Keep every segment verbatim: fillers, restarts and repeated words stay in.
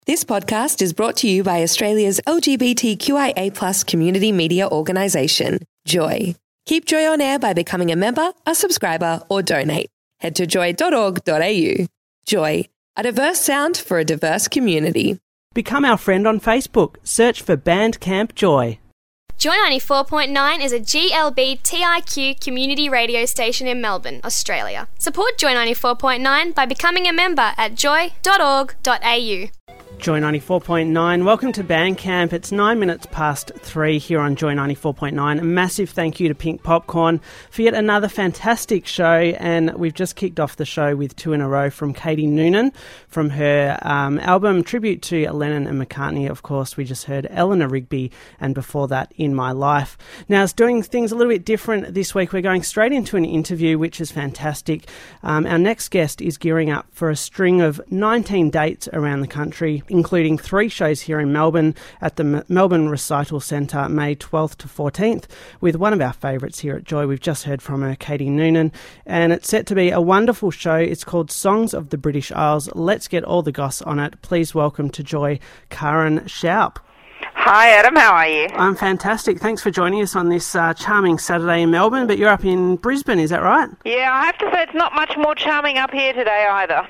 This podcast is brought to you by Australia's L G B T Q I A plus community media organisation, Joy. Keep Joy on air by becoming a member, a subscriber or donate. Head to joy dot org dot a u. Joy, a diverse sound for a diverse community. Become our friend on Facebook. Search for Bandcamp Joy. Joy ninety-four point nine is a G L B T I Q community radio station in Melbourne, Australia. Support Joy ninety-four point nine by becoming a member at joy dot org dot a u. Joy ninety-four point nine, welcome to Bandcamp. It's nine minutes past three here on Joy ninety-four point nine. A massive thank you to Pink Popcorn for yet another fantastic show, and we've just kicked off the show with two in a row from Katie Noonan from her um, album Tribute to Lennon and McCartney. Of course, we just heard Eleanor Rigby, and before that, In My Life. Now, it's doing things a little bit different this week. We're going straight into an interview, which is fantastic. Um, our next guest is gearing up for a string of nineteen dates around the country, including three shows here in Melbourne at the M- Melbourne Recital Centre, May twelfth to fourteenth, with one of our favourites here at Joy. We've just heard from her, Katie Noonan, and it's set to be a wonderful show. It's called Songs of the British Isles. Let's get all the goss on it. Please welcome to Joy, Karen Schaup. Hi Adam, how are you? I'm fantastic. Thanks for joining us on this uh, charming Saturday in Melbourne, but you're up in Brisbane, is that right? Yeah, I have to say it's not much more charming up here today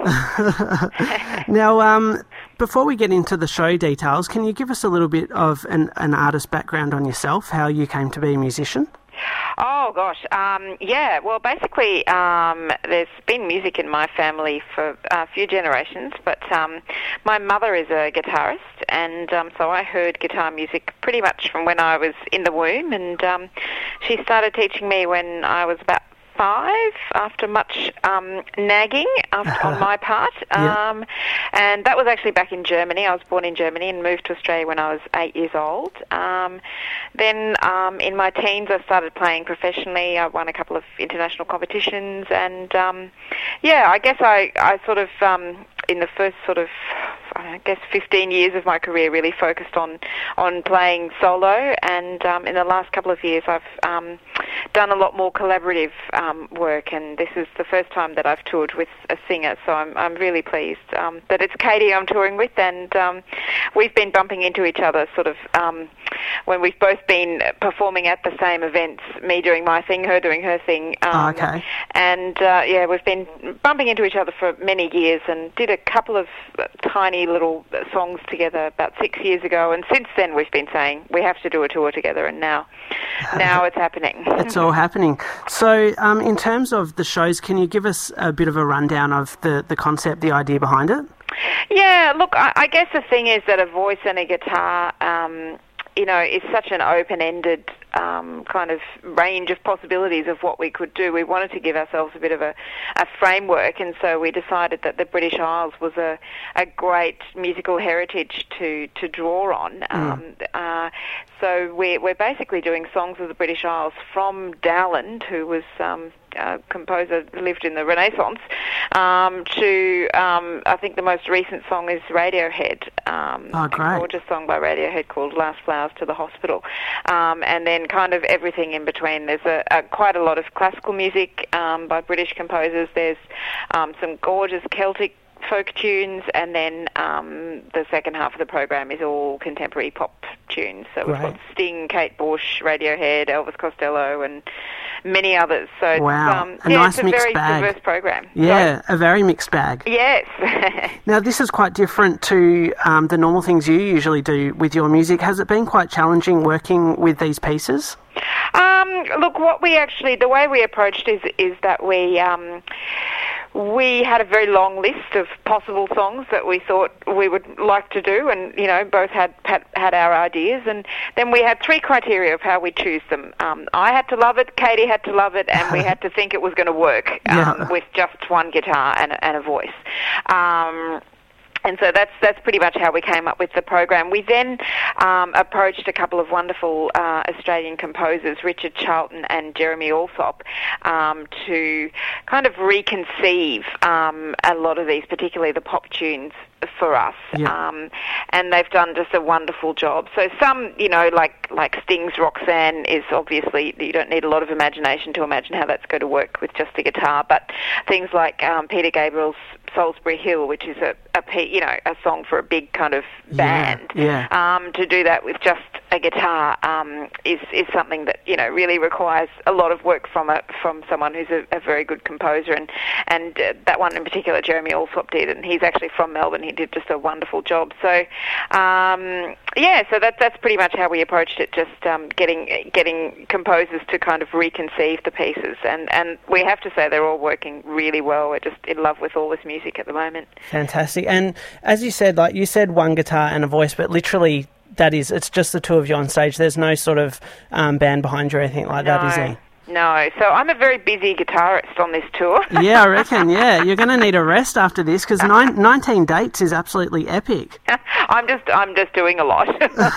either. Now, um, before we get into the show details, can you give us a little bit of an, an artist background on yourself, how you came to be a musician? Oh gosh, um, yeah, well basically um, there's been music in my family for a few generations, but um, my mother is a guitarist, and um, so I heard guitar music pretty much from when I was in the womb, and um, she started teaching me when I was about five, after much um, nagging after, on my part. Um, yeah. And that was actually back in Germany. I was born in Germany and moved to Australia when I was eight years old. Um, then um, in my teens I started playing professionally. I won a couple of international competitions, and um, yeah, I guess I, I sort of, um, in the first sort of, I guess fifteen years of my career really focused on, on playing solo, and um, in the last couple of years I've um, done a lot more collaborative um, work, and this is the first time that I've toured with a singer, so I'm, I'm really pleased um, that it's Katie I'm touring with, and um, we've been bumping into each other sort of um, when we've both been performing at the same events, me doing my thing, her doing her thing. Um, oh, okay. And uh, yeah, we've been bumping into each other for many years and did a couple of tiny little songs together about six years ago, and since then we've been saying we have to do a tour together, and now now it's happening. It's all happening. So um, in terms of the shows, can you give us a bit of a rundown of the, the concept, the idea behind it? Yeah, look, I, I guess the thing is that a voice and a guitar, um, you know, is such an open-ended um, kind of range of possibilities of what we could do. We wanted to give ourselves a bit of a, a framework, and so we decided that the British Isles was a, a great musical heritage to, to draw on. Mm. Um, uh, so we're, we're basically doing songs of the British Isles from Dowland, who was um, a composer who lived in the Renaissance, um, to um, I think the most recent song is Radiohead. Um, oh, great. A gorgeous song by Radiohead called Last Flowers to the Hospital. Um, and then kind of everything in between. There's a, a quite a lot of classical music um, by British composers. There's um, some gorgeous Celtic folk tunes, and then um, the second half of the program is all contemporary pop tunes. So we've Great. got Sting, Kate Bush, Radiohead, Elvis Costello, and many others. So it's, wow, um, a yeah, nice it's a mixed very bag. diverse program. Yeah, so, a very mixed bag. Yes. Now, this is quite different to um, the normal things you usually do with your music. Has it been quite challenging working with these pieces? Um, look, what we actually, the way we approached is is that we um, we had a very long list of possible songs that we thought we would like to do, and you know, both had had, had our ideas, and then we had three criteria of how we choose them. Um, I had to love it, Katie had to love it, and we had to think it was going to work um, yeah. with just one guitar and, and a voice. Um, And so that's that's pretty much how we came up with the program. We then um, approached a couple of wonderful uh, Australian composers, Richard Charlton and Jeremy Alsop, um, to kind of reconceive um, a lot of these, particularly the pop tunes, for us. Yeah. Um, and they've done just a wonderful job. So some, you know, like like Sting's Roxanne is obviously, you don't need a lot of imagination to imagine how that's going to work with just a guitar, but things like um, Peter Gabriel's Salisbury Hill, which is a, a pe- you know a song for a big kind of band. Yeah, yeah. Um, to do that with just a guitar um, is is something that you know really requires a lot of work from a from someone who's a, a very good composer, and and uh, that one in particular, Jeremy Allsop did, and he's actually from Melbourne. He did just a wonderful job. So um, yeah, so that that's pretty much how we approached it. Just um, getting getting composers to kind of reconceive the pieces, and and we have to say they're all working really well. We're just in love with all this music at the moment. Fantastic. And as you said, like you said, one guitar and a voice, but literally that is, it's just the two of you on stage. There's no sort of um, band behind you or anything like no, that, is there? No. So I'm a very busy guitarist on this tour. Yeah, I reckon, yeah. You're going to need a rest after this because nine, nineteen dates is absolutely epic. I'm just I'm just doing a lot.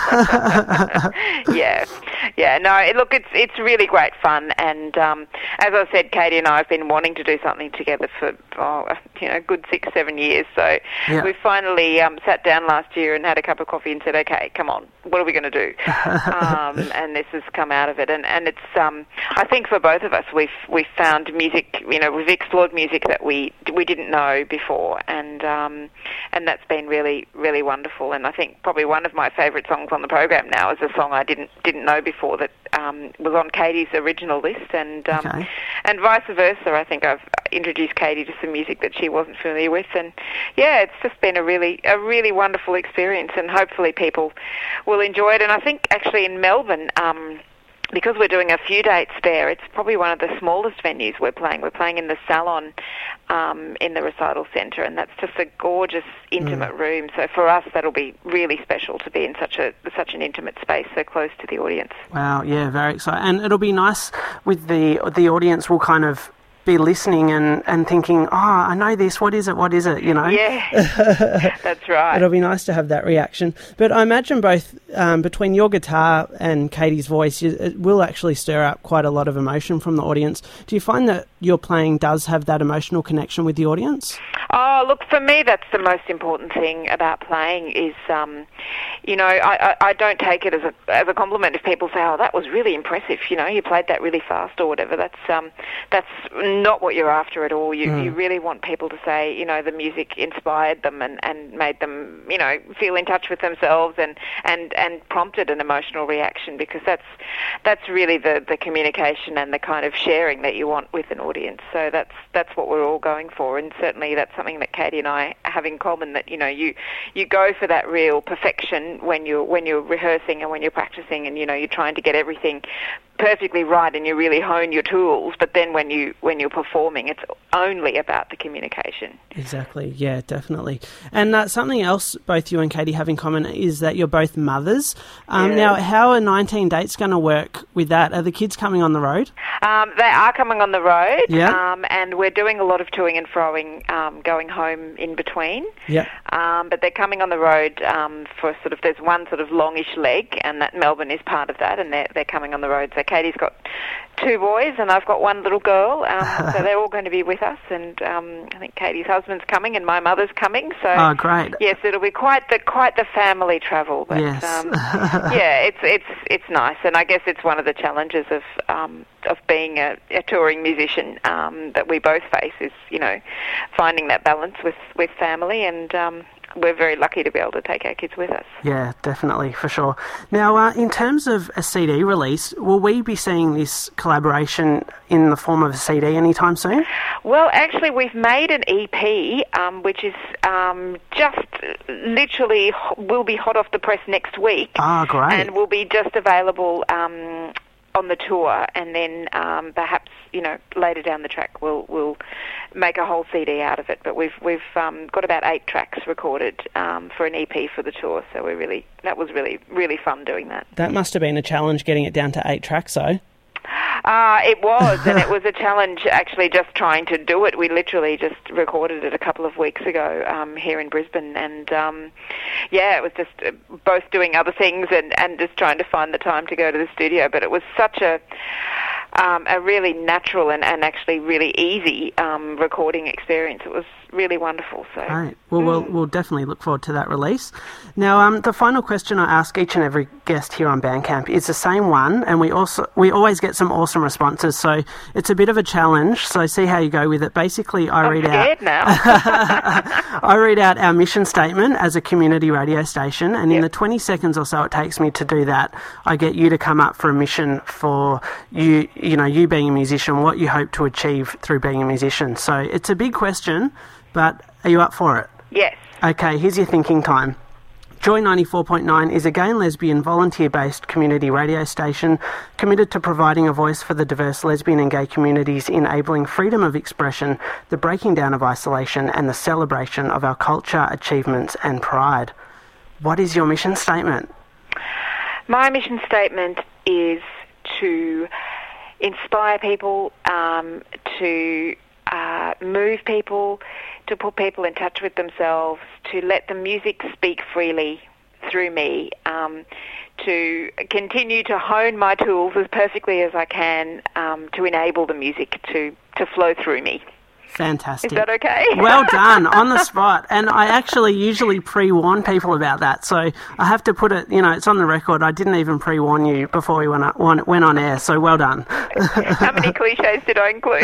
yeah. Yeah, no, it, look, it's it's really great fun, and um, as I said, Katie and I have been wanting to do something together for, oh, you know, a good six, seven years, so yeah. we finally um, sat down last year and had a cup of coffee and said, okay, come on, what are we going to do? um, and this has come out of it, and, and it's, um, I think for both of us, we've we've found music, you know, we've explored music that we we didn't know before, and um, and that's been really, really wonderful, and I think probably one of my favourite songs on the program now is a song I didn't didn't know before that um, was on Katie's original list, and um, okay. and vice versa. I think I've introduced Katie to some music that she wasn't familiar with, and yeah, it's just been a really a really wonderful experience, and hopefully people will enjoy it. And I think actually in Melbourne, um, because we're doing a few dates there, it's probably one of the smallest venues we're playing. We're playing in the Salon um, in the Recital Centre, and that's just a gorgeous, intimate mm. room. So for us, that'll be really special to be in such a such an intimate space, so close to the audience. Wow, yeah, very exciting. And it'll be nice with the the audience will kind of be listening and, and thinking, oh, I know this, what is it, what is it, you know? Yeah, that's right. It'll be nice to have that reaction. But I imagine both um, between your guitar and Katie's voice, it will actually stir up quite a lot of emotion from the audience. Do you find that your playing does have that emotional connection with the audience? Oh, look, for me, that's the most important thing about playing is, um, you know, I, I, I don't take it as a as a compliment if people say, oh, that was really impressive, you know, you played that really fast or whatever. That's um, that's not what you're after at all. You, mm. you really want people to say, you know, the music inspired them and, and made them, you know, feel in touch with themselves and, and, and prompted an emotional reaction, because that's that's really the, the communication and the kind of sharing that you want with an audience. So that's that's what we're all going for, and certainly that's something that Katie and I have in common, that, you know, you you go for that real perfection when you're when you're rehearsing and when you're practicing, and, you know, you're trying to get everything perfectly right and you really hone your tools, but then when you when you're performing, it's only about the communication. Exactly, yeah, definitely. And uh, something else both you and Katie have in common is that you're both mothers. Um, yeah. Now, how are nineteen dates going to work with that? Are the kids coming on the road? Um, they are coming on the road, yeah. um, and we're doing a lot of toing and froing, um, going home in between. Yeah. Um, but they're coming on the road um, for sort of, there's one sort of longish leg, and that Melbourne is part of that, and they're, they're coming on the road. So Katie's got two boys and I've got one little girl, um, so they're all going to be with us, and um, I think Katie's husband's coming and my mother's coming. So oh, great! Yes, it'll be quite the quite the family travel. But, yes. um, yeah, it's it's it's nice, and I guess it's one of the challenges of um, of being a, a touring musician um, that we both face is, you know, finding that balance with with family, and um, we're very lucky to be able to take our kids with us. Yeah, definitely, for sure. Now, uh, in terms of a C D release, will we be seeing this collaboration in the form of a C D anytime soon? Well, actually, we've made an E P, um, which is um, just literally will be hot off the press next week. Ah, great. And will be just available um, on the tour, and then um, perhaps, you know, later down the track we'll we'll make a whole C D out of it. But we've we've um, got about eight tracks recorded um, for an E P for the tour, so we really that was really really fun doing that. That must have been a challenge, getting it down to eight tracks, though. Uh, it was, and it was a challenge actually just trying to do it. We literally just recorded it a couple of weeks ago um, here in Brisbane, and um, yeah, it was just uh, both doing other things and, and just trying to find the time to go to the studio. But it was such a um, a really natural and, and actually really easy um, recording experience. It was really wonderful. So, right. Well, mm. we'll we'll definitely look forward to that release. Now, um, the final question I ask each and every guest here on Bandcamp is the same one, and we also we always get some awesome responses. So it's a bit of a challenge. So see how you go with it. Basically, I I'm read scared out. now. I read out our mission statement as a community radio station, and yep. in the twenty seconds or so it takes me to do that, I get you to come up for a mission for you. You know, you being a musician, what you hope to achieve through being a musician. So it's a big question, but are you up for it? Yes. Okay, here's your thinking time. Joy ninety-four point nine is a gay and lesbian volunteer-based community radio station committed to providing a voice for the diverse lesbian and gay communities, enabling freedom of expression, the breaking down of isolation, and the celebration of our culture, achievements and pride. What is your mission statement? My mission statement is to inspire people, um, to uh, move people, to put people in touch with themselves, to let the music speak freely through me, um, to continue to hone my tools as perfectly as I can, um, to enable the music to, to flow through me. Fantastic. Is that okay? Well done, on the spot. And I actually usually pre-warn people about that. So I have to put it, you know, it's on the record. I didn't even pre-warn you before we went on, went on air. So well done. How many cliches did I include?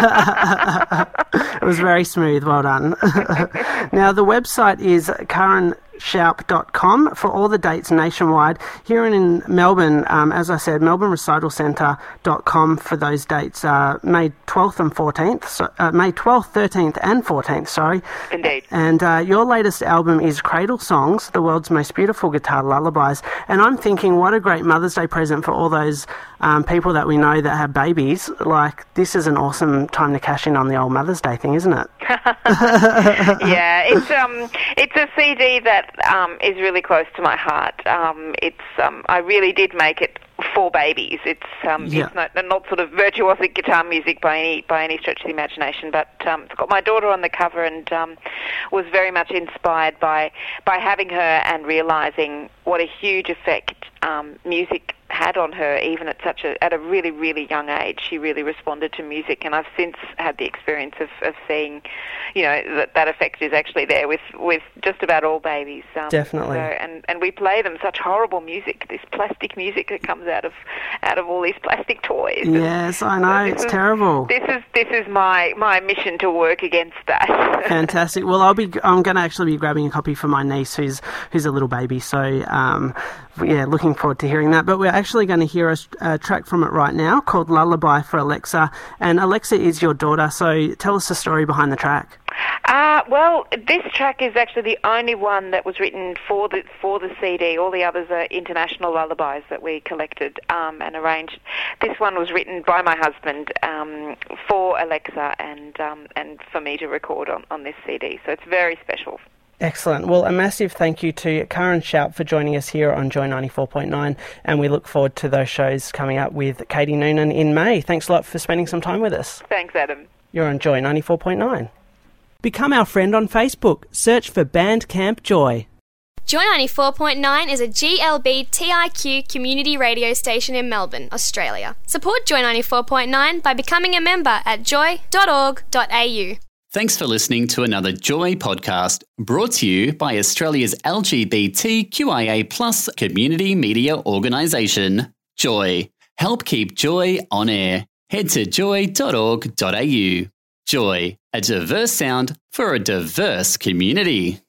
It was very smooth. Well done. Now, the website is Karen Schaup dot com for all the dates nationwide. Here in Melbourne, um, as I said, melbourne recital centre dot com for those dates, uh, May twelfth and fourteenth, so, uh, May twelfth, thirteenth and fourteenth, sorry. Indeed. And uh, your latest album is Cradle Songs, the world's most beautiful guitar lullabies. And I'm thinking, what a great Mother's Day present for all those um, people that we know that have babies. Like, this is an awesome time to cash in on the old Mother's Day thing, isn't it? Yeah, it's um, it's a C D that um, is really close to my heart. Um, it's um, I really did make it for babies. It's um, yeah. it's not, not sort of virtuosic guitar music by any by any stretch of the imagination, but um, it's got my daughter on the cover, and um, was very much inspired by by having her and realising what a huge effect um, music had on her, even at such a at a really really young age. She really responded to music, and I've since had the experience of, of seeing, you know, that that effect is actually there with, with just about all babies. Um, Definitely. So, and and we play them such horrible music, this plastic music that comes out of out of all these plastic toys. Yes, I know, so it's is, terrible. This is this is my my mission to work against that. Fantastic. Well, I'll be I'm going to actually be grabbing a copy for my niece, who's who's a little baby. So um, yeah, looking forward to hearing that. But we're actually going to hear a, a track from it right now called Lullaby for Alexa. And Alexa is your daughter, so tell us the story behind the track. Uh, well, this track is actually the only one that was written for the for the C D. All the others are international lullabies that we collected um, and arranged. This one was written by my husband um, for Alexa and um, and for me to record on, on this C D. So it's very special. Excellent. Well, a massive thank you to Karen Schaup for joining us here on Joy ninety-four point nine, and we look forward to those shows coming up with Katie Noonan in May. Thanks a lot for spending some time with us. Thanks, Adam. You're on Joy ninety-four point nine. Become our friend on Facebook. Search for Bandcamp Joy. Joy ninety-four point nine is a G L B T I Q community radio station in Melbourne, Australia. Support Joy ninety-four point nine by becoming a member at joy dot org dot a u. Thanks for listening to another Joy podcast brought to you by Australia's L G B T Q I A plus community media organisation, Joy. Help keep Joy on air. Head to joy dot org dot a u. Joy, a diverse sound for a diverse community.